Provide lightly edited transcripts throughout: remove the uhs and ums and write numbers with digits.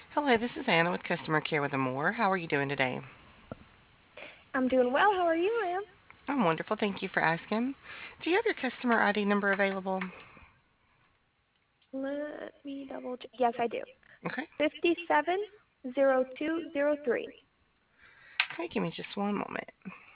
Hello, this is Anna with Customer Care with Amore. How are you doing today? I'm doing well. How are you, ma'am? I'm wonderful. Thank you for asking. Do you have your customer ID number available? Let me double check. Yes, I do. Okay. 570203. Okay, give me just one moment.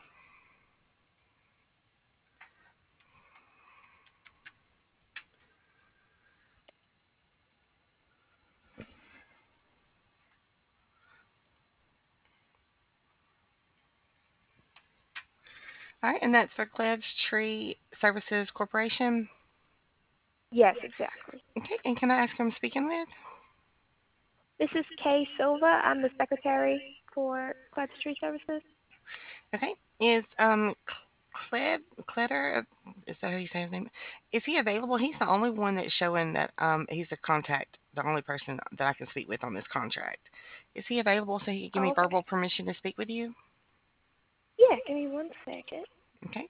All right, and that's for Cleve's Tree Services Corporation. Yes, exactly. Okay, and can I ask who I'm speaking with? This is Kay Silva. I'm the secretary for Cloud Street Services. Okay, is Cleb Cletter? Is that how you say his name? Is he available? He's the only one that's showing that he's a contact, the only person that I can speak with on this contract. Is he available so he can give Oh, me okay. verbal permission to speak with you? Yeah, give me one second. Okay.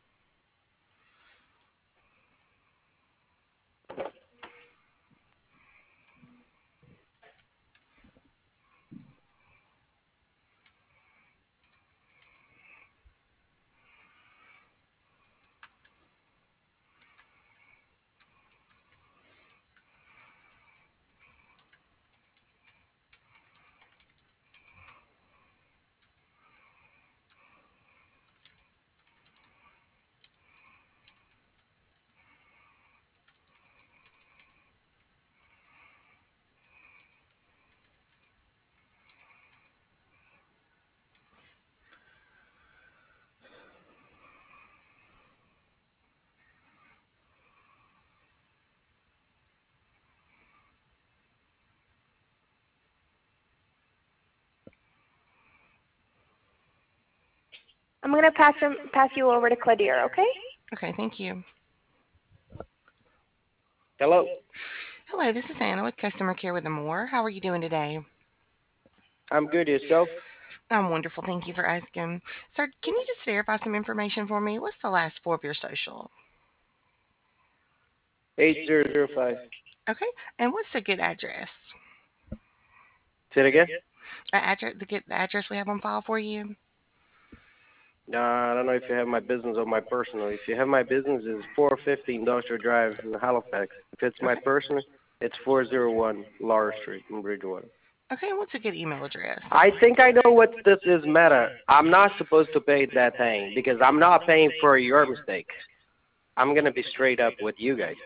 I'm gonna pass you over to Claudia, okay? Okay, thank you. Hello, Hello, this is Anna with Customer Care with Amore. How are you doing today? I'm good. Yourself? I'm wonderful. Thank you for asking. Sir, can you just verify some information for me? What's the last four of your social? 8005. Okay, and what's a good address? Say it again? The address we have on file for you? I don't know if you have my business or my personal. If you have my business, it's 450 Industrial Drive in Halifax. If it's my Okay. personal, it's 401 Laura Street in Bridgewater. Okay, and what's a good email address? I think I know what this is meta. I'm not supposed to pay that thing because I'm not paying for your mistake. I'm going to be straight up with you guys.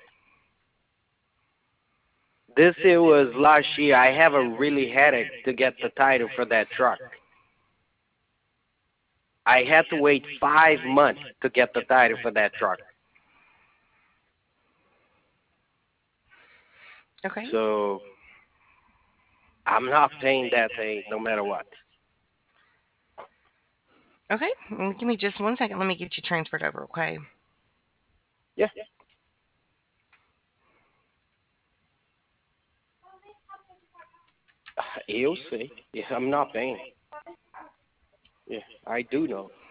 This it was last year. I have a really headache to get the title for that truck. I had to wait 5 months to get the title for that truck. Okay. So I'm not paying that thing no matter what. Okay, give me just one second. Let me get you transferred over, okay? Yeah, you'll see. Yeah, I'm not paying. Yeah, I do know.